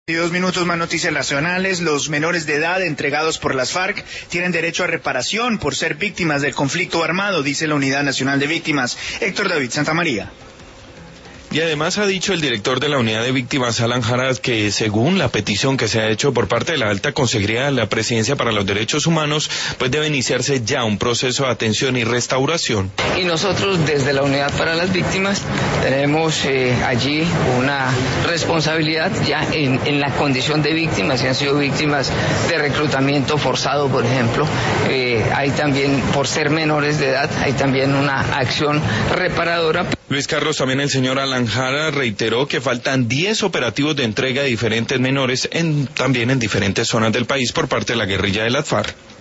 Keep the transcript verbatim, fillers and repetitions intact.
Y dos minutos más noticias nacionales. Los menores de edad entregados por las FARC tienen derecho a reparación por ser víctimas del conflicto armado, dice la Unidad Nacional de Víctimas. Héctor David Santamaría. Y además ha dicho el director de la Unidad de Víctimas, Alan Jara, que según la petición que se ha hecho por parte de la Alta Consejería de la Presidencia para los Derechos Humanos, pues debe iniciarse ya un proceso de atención y restauración. Y nosotros desde la Unidad para las Víctimas tenemos eh, allí una responsabilidad ya en, en la condición de víctimas, si han sido víctimas de reclutamiento forzado, por ejemplo. Eh, hay también, por ser menores de edad, hay también una acción reparadora. Luis Carlos, también el señor Alan Jara reiteró que faltan diez operativos de entrega de diferentes menores en, también en diferentes zonas del país por parte de la guerrilla de las FARC.